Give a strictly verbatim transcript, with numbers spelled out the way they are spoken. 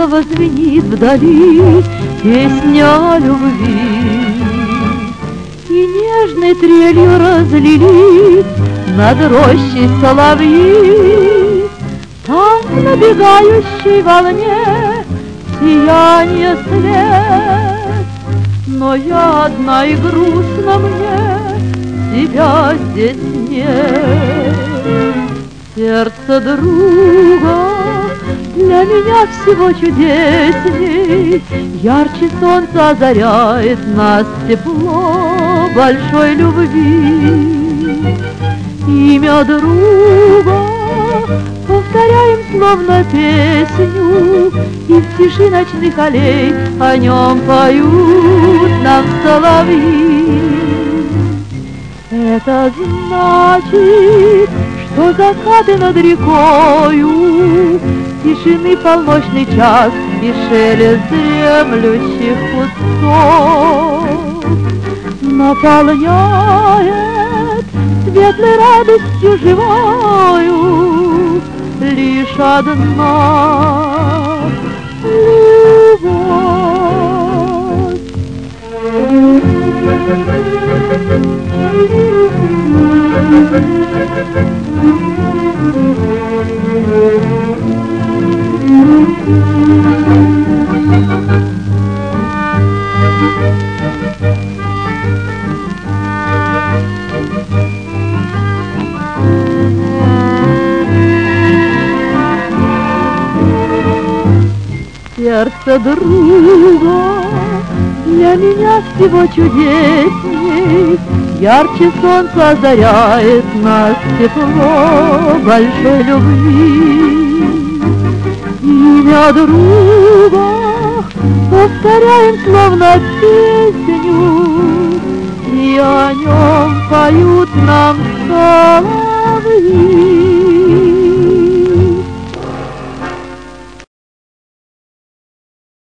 снова звенит вдали песня любви. И нежной трелью разлились над рощей соловьи. Там в набегающей волне сияние след. Но я одна и грустно мне, тебя здесь нет. Сердце друга для меня всего чудесней, ярче солнца озаряет нас тепло большой любви. Имя друга повторяем словно песню, и в тиши ночных аллей о нем поют нам соловьи. Это значит, что закаты над рекою, тишины полночный час и шелест дремлющих кустов наполняет светлой радостью живою лишь одна любовь. Сердце друга для меня всего чудесней, ярче солнца озаряет нас тепло большой любви. Имя друга повторяем словно песню, и о нем поют нам соловьи.